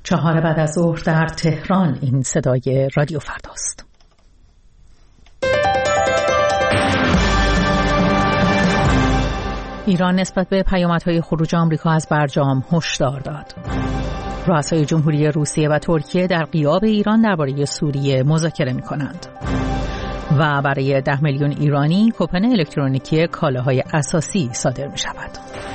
4 بعد از ظهر در تهران. این صدای رادیو فرداست. ایران نسبت به پیامدهای خروج آمریکا از برجام هشدار داد. رؤسای جمهوری روسیه و ترکیه در غیاب ایران درباره سوریه مذاکره می‌کنند. و برای 10 میلیون ایرانی کوپن الکترونیکی کالاهای اساسی صادر می‌شود.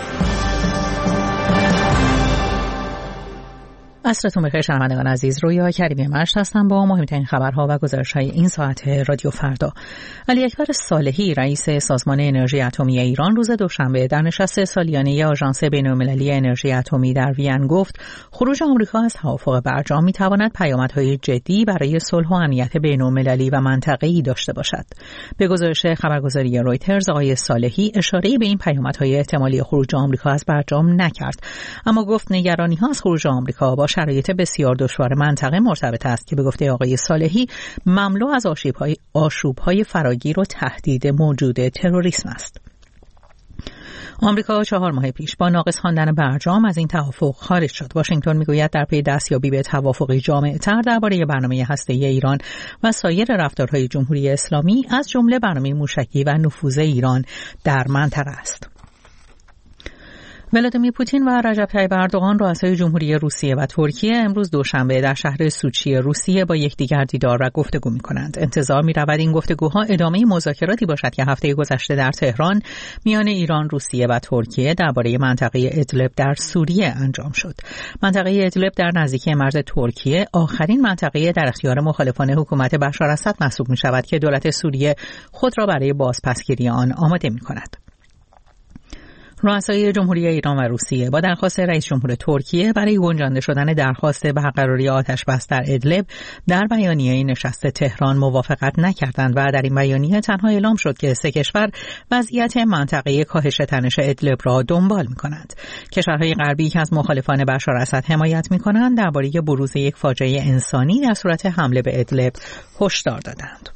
عصرتون بخیر شنوندگان عزیز. رویا کریمی مشت هستم با مهمترین خبرها و گزارش‌های این ساعت رادیو فردا. علی اکبر صالحی رئیس سازمان انرژی اتمی ایران روز دوشنبه در نشست سالیانه آژانس بین‌المللی انرژی اتمی در وین گفت خروج آمریکا از توافق برجام می‌تواند پیامدهای جدی برای صلح و امنیت بین‌المللی و منطقه‌ای داشته باشد. به گزارش خبرگزاری رویترز آقای صالحی اشاره‌ای به این پیامدهای احتمالی خروج آمریکا از برجام نکرد، اما گفت نگرانی‌ها از خروج آمریکا با شرایط بسیار دشوار منطقه مرتبط است که به گفته آقای صالحی مملو از آشوب‌های فراگیر و تهدید موجود تروریسم است. آمریکا 4 ماه پیش با ناقص خواندن برجام از این توافق خارج شد. واشنگتن میگوید در پی دستیابی به توافقی جامع‌تر درباره برنامه هسته‌ای ایران و سایر رفتارهای جمهوری اسلامی از جمله برنامه موشکی و نفوذ ایران در منطقه است. ولادیمیر پوتین و رجب طیب اردوغان رؤسای جمهوری روسیه و ترکیه امروز دوشنبه در شهر سوچی روسیه با یکدیگر دیدار و گفتگو می‌کنند. انتظار می‌رود این گفتگوها ادامه مذاکراتی باشد که هفته گذشته در تهران میان ایران، روسیه و ترکیه درباره منطقه ادلب در سوریه انجام شد. منطقه ادلب در نزدیکی مرز ترکیه آخرین منطقه در اختیار مخالفان حکومت بشار اسد محسوب می‌شود که دولت سوریه خود را برای بازپسگیری آن آماده می‌کند. رؤسای جمهوری ایران و روسیه با درخواست رئیس جمهور ترکیه برای گنجانده شدن درخواست برقراری آتش‌بس در ادلب در بیانیه نشست تهران موافقت نکردند و در این بیانیه تنها اعلام شد که 3 کشور وضعیت منطقه کاهش تنش ادلب را دنبال می‌کنند. کشورهای غربی که از مخالفان بشار اسد حمایت می‌کنند درباره بروز یک فاجعه انسانی در صورت حمله به ادلب هشدار دادند.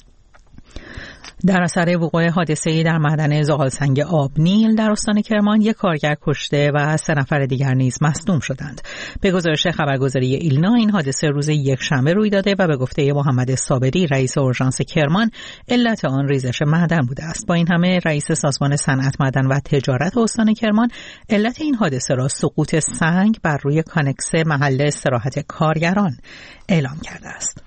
در اثر وقوع حادثه‌ای در معدن زغالسنگ آبنیل در استان کرمان یک کارگر کشته و 3 نفر دیگر نیز مصدوم شدند. به گزارش خبرگزاری ایلنا این حادثه روز یکشنبه روی داده و به گفته محمد صابری رئیس اورژانس کرمان علت آن ریزش معدن بوده است. با این همه رئیس سازمان صنعت معدن و تجارت استان کرمان علت این حادثه را سقوط سنگ بر روی کانکس محل استراحت کارگران اعلام کرده است.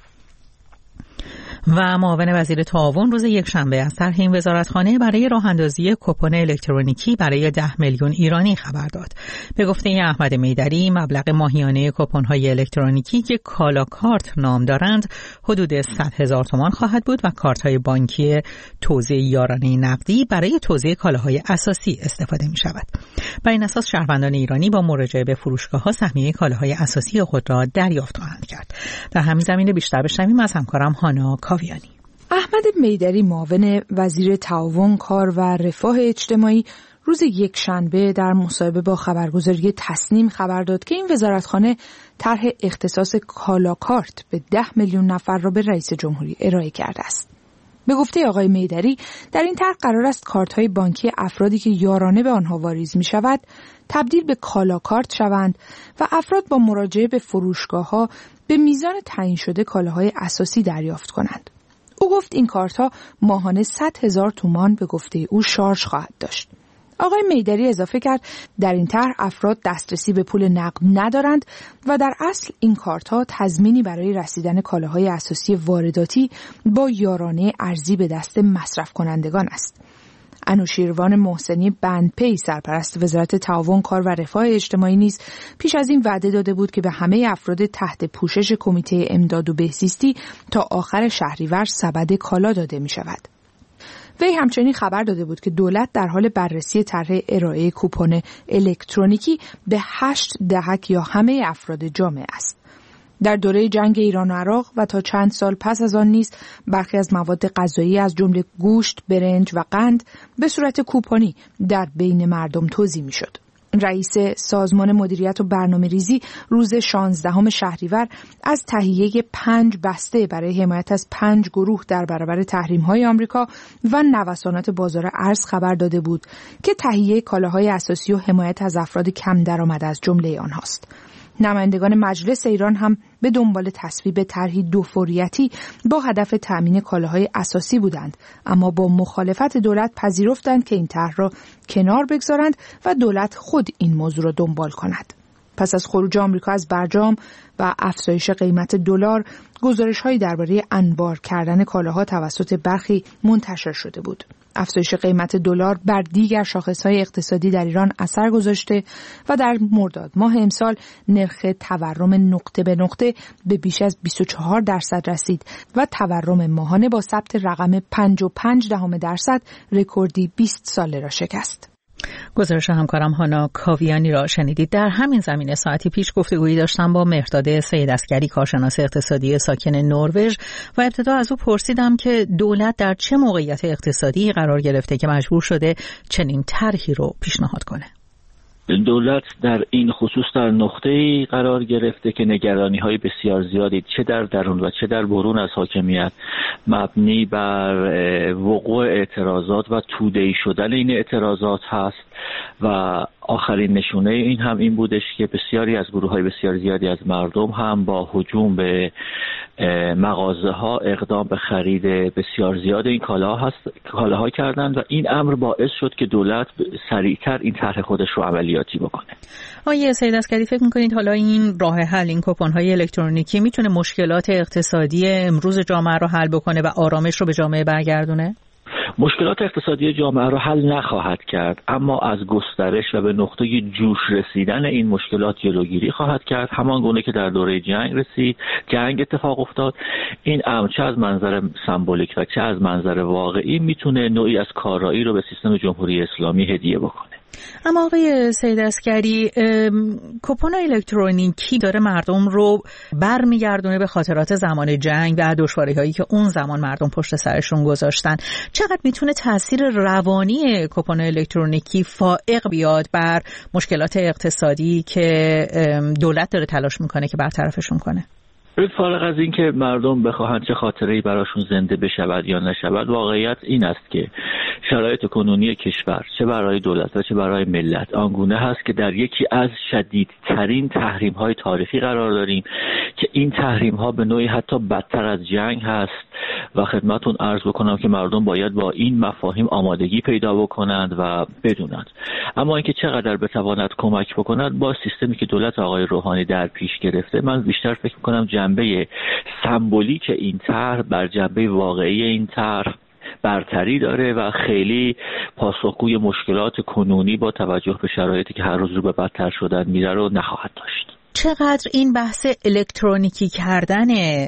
و معاون وزیر تعاون روز یکشنبه از طرح این وزارتخانه برای راه‌اندازی کوپن الکترونیکی برای 10 میلیون ایرانی خبر داد. به گفته احمد میدری مبلغ ماهیانه کوپن‌های الکترونیکی که کالا کارت نام دارند حدود 100,000 تومان خواهد بود و کارت‌های بانکی توزیع یارانه نقدی برای توزیع کالاهای اساسی استفاده می‌شود. بر این اساس شهروندان ایرانی با مراجعه به فروشگاه‌ها سهمیه کالاهای اساسی خود را دریافت خواهند کرد. در همین زمینه بیشتر بشنویم از همکارم هانا کاویانی. احمد میدری معاون وزیر تعاون، کار و رفاه اجتماعی روز یکشنبه در مصاحبه با خبرگزاری تصنیم خبر داد که این وزارتخانه طرح اختصاص کالاکارت به 10 میلیون نفر را به رئیس جمهوری ارائه کرده است. به گفته آقای میدری در این طرح قرار است کارت‌های بانکی افرادی که یارانه به آنها واریز می‌شود تبدیل به کالاکارت شوند و افراد با مراجعه به فروشگاه‌ها به میزان تعیین شده کالاهای اساسی دریافت کنند. او گفت این کارت‌ها ماهانه 100,000 تومان به گفته او شارژ خواهد داشت. آقای میدری اضافه کرد در این طرح افراد دسترسی به پول نقد ندارند و در اصل این کارت‌ها تضمینی برای رسیدن کالاهای اساسی وارداتی با یارانه ارزی به دست مصرف کنندگان است. انوشیروان محسنی بندپی سرپرست وزارت تعاون، کار و رفاه اجتماعی نیز پیش از این وعده داده بود که به همه افراد تحت پوشش کمیته امداد و بهزیستی تا آخر شهریور سبد کالا داده می شود. وی همچنین خبر داده بود که دولت در حال بررسی طرح ارائه کوپن الکترونیکی به 8 دهک یا همه افراد جامعه است. در دوره جنگ ایران و عراق و تا چند سال پس از آن نیز برخی از مواد غذایی از جمله گوشت، برنج و قند به صورت کوپنی در بین مردم توزیع می‌شد. رئیس سازمان مدیریت و برنامه‌ریزی روز 16 شهریور از تهیه 5 بسته برای حمایت از 5 گروه در برابر تحریم‌های آمریکا و نوسانات بازار ارز خبر داده بود که تهیه کالاهای اساسی و حمایت از افراد کم درآمد از جمله آنهاست. نمایندگان مجلس ایران هم به دنبال تصویب طرحی دوفوریتی با هدف تأمین کالاهای اساسی بودند، اما با مخالفت دولت پذیرفتند که این طرح را کنار بگذارند و دولت خود این موضوع را دنبال کند. پس از خروج آمریکا از برجام و افزایش قیمت دلار، گزارش‌هایی درباره انبار کردن کالاها توسط برخی منتشر شده بود. افزایش قیمت دلار بر دیگر شاخص‌های اقتصادی در ایران اثر گذاشته و در مرداد ماه امسال نرخ تورم نقطه به نقطه به بیش از 24% رسید و تورم ماهانه با ثبت رقم 5.5% رکوردی 20 ساله را شکست. گزارش همکارم هانا کاویانی را شنیدید. در همین زمینه ساعتی پیش گفتگویی داشتم با مهرداد سید عسگری، کارشناس اقتصادی ساکن نروژ، و ابتدا از او پرسیدم که دولت در چه موقعیت اقتصادی قرار گرفته که مجبور شده چنین طرحی رو پیشنهاد کنه. دولت در این خصوص در نقطه‌ای قرار گرفته که نگرانی‌های بسیار زیادی چه در درون و چه در برون از حاکمیت مبنی بر وقوع اعتراضات و توده‌ای شدن این اعتراضات هست و آخرین نشونه این هم این بودش که بسیاری از گروه‌های بسیار زیادی از مردم هم با هجوم به مغازه‌ها اقدام به خرید بسیار زیاد این کالاها کردند و این امر باعث شد که دولت سریعتر این طرح خودش رو عملیاتی بکنه. آقای سید عسگری، فکر می‌کنید حالا این راه حل، این کوپن‌های الکترونیکی میتونه مشکلات اقتصادی امروز جامعه رو حل بکنه و آرامش رو به جامعه برگردونه؟ مشکلات اقتصادی جامعه را حل نخواهد کرد، اما از گسترش و به نقطه جوش رسیدن این مشکلات جلوگیری خواهد کرد، همان گونه که در دوره جنگ اتفاق افتاد. این امر چه از منظر سمبولیک و چه از منظر واقعی میتونه نوعی از کارایی رو به سیستم جمهوری اسلامی هدیه بکنه. اما آقای سید عسگری، کوپن الکترونیکی داره مردم رو برمیگردونه به خاطرات زمان جنگ و دشواری‌هایی که اون زمان مردم پشت سرشون گذاشتن. چقدر میتونه تاثیر روانی کوپن الکترونیکی فائق بیاد بر مشکلات اقتصادی که دولت داره تلاش میکنه که برطرفشون کنه؟ فارغ از این که مردم بخواهند چه خاطره‌ای براشون زنده بشود یا نشود، واقعیت این است که شرایط کنونی کشور چه برای دولت و چه برای ملت آنگونه هست که در یکی از شدیدترین تحریم‌های تاریخی قرار داریم که این تحریم‌ها به نوعی حتی بدتر از جنگ هست و خدمتون عرض بکنم که مردم باید با این مفاهیم آمادگی پیدا بکنند و بدونند. اما اینکه چقدر بتواند کمک بکند با سیستمی که دولت آقای روحانی در پیش گرفته، من بیشتر فکر می‌کنم جنبه سمبولیک این طرح بر جنبه واقعی این طرح برتری داره و خیلی پاسخگوی مشکلات کنونی با توجه به شرایطی که هر روز رو به بدتر شدن میره رو نخواهد داشت. چقدر این بحث الکترونیکی کردن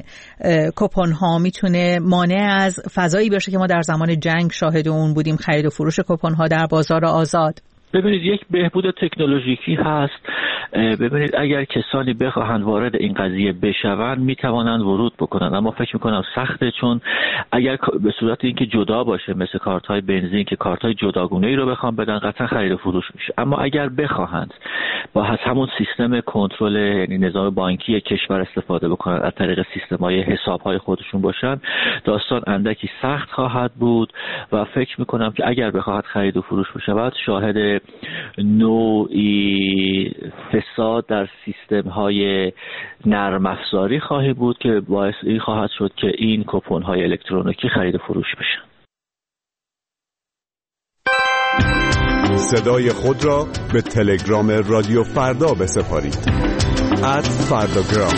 کوپن ها میتونه مانع از فضایی باشه که ما در زمان جنگ شاهد اون بودیم، خرید و فروش کوپن ها در بازار آزاد؟ ببینید، یک بهبود تکنولوژیکی هست. ببینید، اگر کسانی بخواهند وارد این قضیه بشوند میتوانند ورود بکنند، اما فکر میکنم سخته، چون اگر به صورت اینکه جدا باشه مثل کارت های بنزین که کارت های جداگونه ای رو بخوام بدن قطعا خرید و فروش میشه. اما اگر بخواهند با همون سیستم کنترل، یعنی نظام بانکی کشور استفاده بکنند، از طریق سیستم های حساب های خودشون باشن، داستان اندکی سخت خواهد بود و فکر میکنم که اگر بخواهد خرید و فروش بشود شاهد نوعی فساد در سیستم های نرم افزاری خواهی بود که باعث این خواهد شد که این کوپن های الکترونیکی خرید و فروش بشن. صدای خود را به تلگرام رادیو فردا بسپارید. @فرداگرام.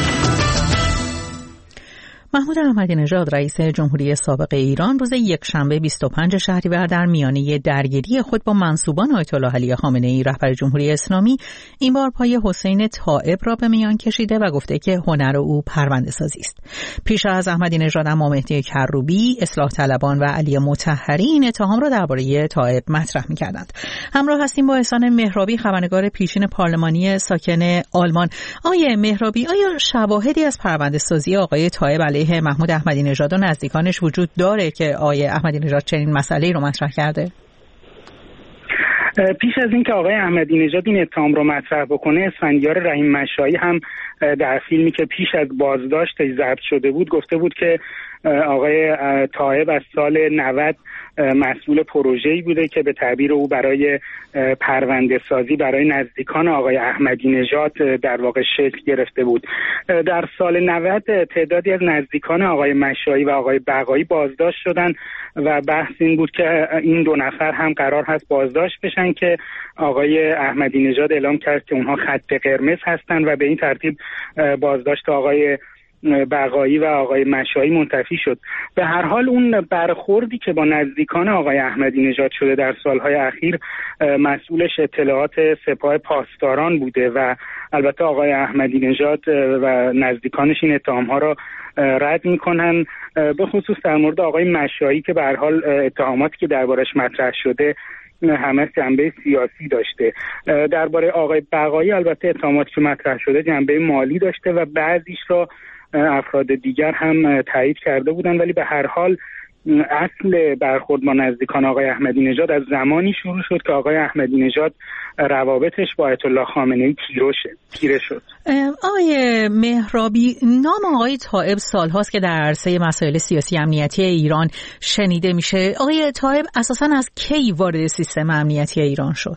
محمود احمدی نژاد رئیس جمهوری سابق ایران روز یکشنبه 25 شهریور در میانه درگیری خود با منسوبان آیت الله علی خامنه‌ای رهبر جمهوری اسلامی این بار پای حسین طائب را به میان کشیده و گفته که هنر او پرونده‌سازی است. پیش از احمدی نژاد اما مهدی کروبی، اصلاح طلبان و علی مطهری این اتهام را درباره طائب مطرح می‌کردند. همراه هستیم با احسان مهرابی، خبرنگار پیشین پارلمانی ساکن آلمان. آقای مهرابی، آیا شواهدی از پرونده‌سازی آقای طائب علیه محمود احمدی نژاد و نزدیکانش وجود داره که آقای احمدی نژاد چنین مسئله‌ای رو مطرح کرده؟ پیش از این که آقای احمدی نژاد این اتهام رو مطرح بکنه، اسفندیار رحیم مشایی هم در فیلمی که پیش از بازداشتش ضبط شده بود گفته بود که آقای طایب از سال 90 مسئول پروژه‌ای بوده که به تعبیر او برای پرونده سازی برای نزدیکان آقای احمدی نژاد در واقع شکل گرفته بود. در سال 90 تعدادی از نزدیکان آقای مشایی و آقای بقایی بازداشت شدن و بحث این بود که این دو نفر هم قرار هست بازداشت بشن که آقای احمدی نژاد اعلام کرد که اونها خط قرمز هستن و به این ترتیب بازداشت آقای بقایی و آقای مشایی منتفی شد. به هر حال اون برخوردی که با نزدیکان آقای احمدی نژاد شده در سالهای اخیر مسئولش اطلاعات سپاه پاسداران بوده و البته آقای احمدی نژاد و نزدیکانش این اتهامها را رد میکنن، به خصوص در مورد آقای مشایی که به هر حال اتهاماتی که دربارش مطرح شده همه جنبه سیاسی داشته. درباره آقای بقایی البته اتهاماتی که مطرح شده جنبه مالی داشته و بعضیش را افراد دیگر هم تایید کرده بودن، ولی به هر حال اصل برخورد با نزدیکان آقای احمدی نژاد از زمانی شروع شد که آقای احمدی نژاد روابطش با آیت الله خامنه‌ای تیره شد. آقای مهرابی، نام آقای طایب سالهاست که در عرصه مسائل سیاسی امنیتی ایران شنیده میشه. آقای طایب اساساً از کی وارد سیستم امنیتی ایران شد؟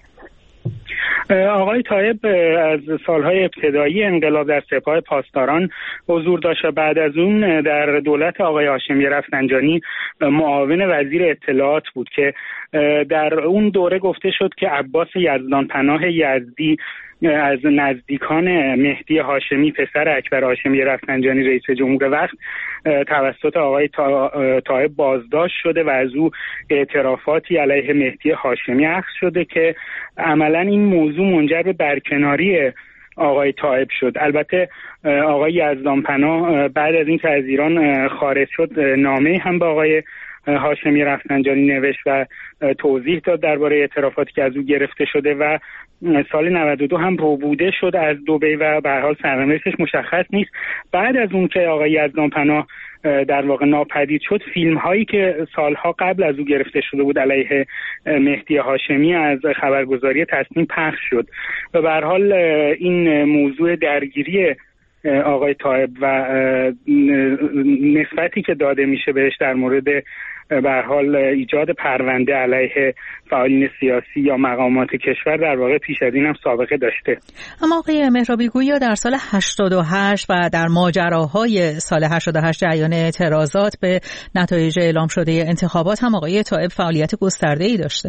آقای طایب از سالهای ابتدایی انقلاب در سپاه پاسداران حضور داشت و بعد از اون در دولت آقای هاشمی رفسنجانی معاون وزیر اطلاعات بود که در اون دوره گفته شد که عباس یزدانپناه یزدی از نزدیکان مهدی هاشمی پسر اکبر هاشمی رفسنجانی رئیس جمهور وقت توسط آقای طایب بازداشت شده و از او اعترافاتی علیه مهدی هاشمی اخذ شده که عملا این موضوع منجر به برکناری آقای طایب شد. البته آقای یزدانپناه بعد از این که از ایران خارج شد نامه هم به آقای هاشمی رفسنجانی نوشت و توضیح داد درباره اعترافاتی که از او گرفته شده و سال 92 هم ربوده شد از دبی و به هر حال سرنوشتش مشخص نیست. بعد از اون که آقای یزدانپناه در واقع ناپدید شد، فیلم هایی که سالها قبل از او گرفته شده بود علیه مهدی هاشمی از خبرگزاری تصنیم پخش شد و به هر حال این موضوع درگیری آقای طایب و نسبتی که داده میشه بهش در مورد به هر حال ایجاد پرونده علیه فعالین سیاسی یا مقامات کشور در واقع پیش از این هم سابقه داشته. اما آقای مهرابی گویا در سال 88 و در ماجراهای سال 88 جریان اعتراضات به نتایج اعلام شده انتخابات هم آقای طایب فعالیت گسترده‌ای داشته.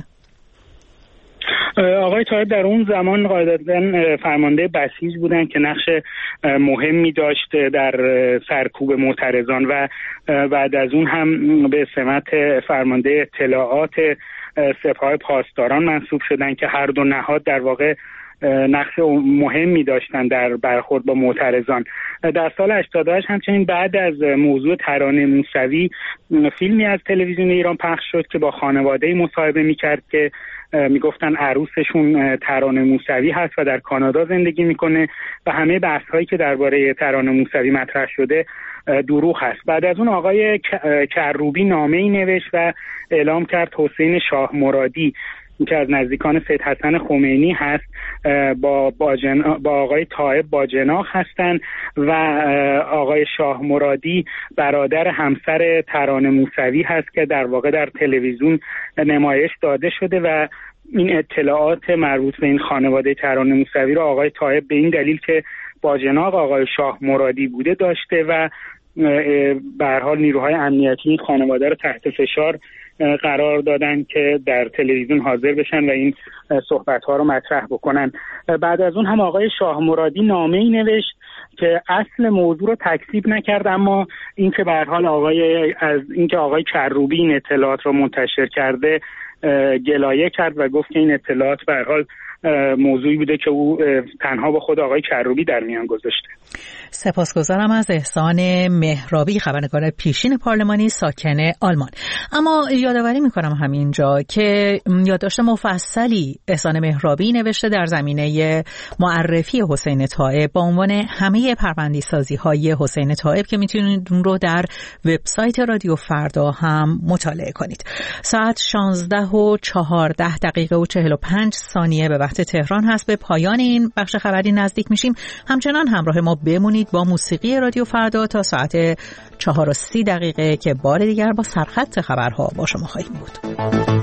آقای طایب در اون زمان قاعدتاً فرمانده بسیج بودن که نقش مهمی داشت در سرکوب معترضان و بعد از اون هم به سمت فرمانده اطلاعات سپاه پاسداران منصوب شدن که هر دو نهاد در واقع نقش مهمی داشتن در برخورد با معترضان. در سال 88 همچنین بعد از موضوع ترانه موسوی فیلمی از تلویزیون ایران پخش شد که با خانواده مصاحبه می‌کرد که میگفتن عروسشون ترانه موسوی هست و در کانادا زندگی میکنه و همه بحث‌هایی که درباره ترانه موسوی مطرح شده دروغ هست. بعد از اون آقای کروبی نامه‌ای نوشت و اعلام کرد حسین شاه مرادی که از نزدیکان سید حسن خمینی هست با آقای طایب با جناح هستند و آقای شاه مرادی برادر همسر ترانه موسوی هست که در واقع در تلویزیون نمایش داده شده و این اطلاعات مربوط به این خانواده ترانه موسوی رو آقای طایب به این دلیل که با جناح آقای شاه مرادی بوده داشته و به هر حال نیروهای امنیتی این خانواده رو تحت فشار قرار دادن که در تلویزیون حاضر بشن و این صحبت‌ها رو مطرح بکنن. بعد از اون هم آقای شاه مرادی نامه‌ای نوشت که اصل موضوع رو تکذیب نکرد، اما اینکه به هر حال آقای کروبی این اطلاعات رو منتشر کرده گلایه کرد و گفت که این اطلاعات به هر حال موضوعی بوده که او تنها با خود آقای کروبی در میان گذاشته. سپاسگزارم از احسان مهرابی، خبرنگار پیشین پارلمانی ساکن آلمان. اما یادآوری می‌کنم همینجا که یادداشت مفصلی احسان مهرابی نوشته در زمینه معرفی حسین طایب با عنوان همه پرونده‌سازی‌های حسین طایب که میتونید اون رو در وبسایت رادیو فردا هم مطالعه کنید. ساعت 16:14 و 45 ثانیه به وقت وقت تهران هست. به پایان این بخش خبری نزدیک میشیم. همچنان همراه ما بمونید با موسیقی رادیو فردا تا ساعت 4:30 که بار دیگر با سرخط خبرها با شما خواهیم بود.